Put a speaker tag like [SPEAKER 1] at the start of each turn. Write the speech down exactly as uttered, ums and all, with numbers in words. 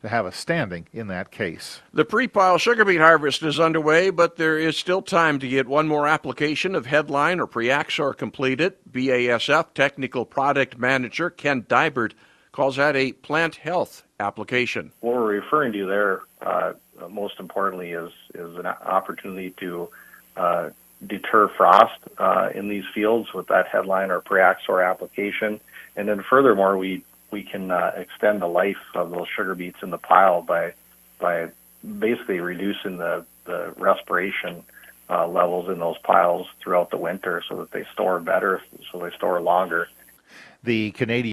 [SPEAKER 1] to have us standing in that case.
[SPEAKER 2] The pre-pile sugar beet harvest is underway, but there is still time to get one more application of Headline or Preaxor completed. B A S F Technical Product Manager Ken Dybert calls that a plant health application.
[SPEAKER 3] What we're referring to there, uh, most importantly, is is an opportunity to uh, deter frost uh, in these fields with that Headline or Preaxor application, and then furthermore, we we can uh, extend the life of those sugar beets in the pile by by basically reducing the the respiration uh, levels in those piles throughout the winter, so that they store better, so they store longer.
[SPEAKER 1] The Canadian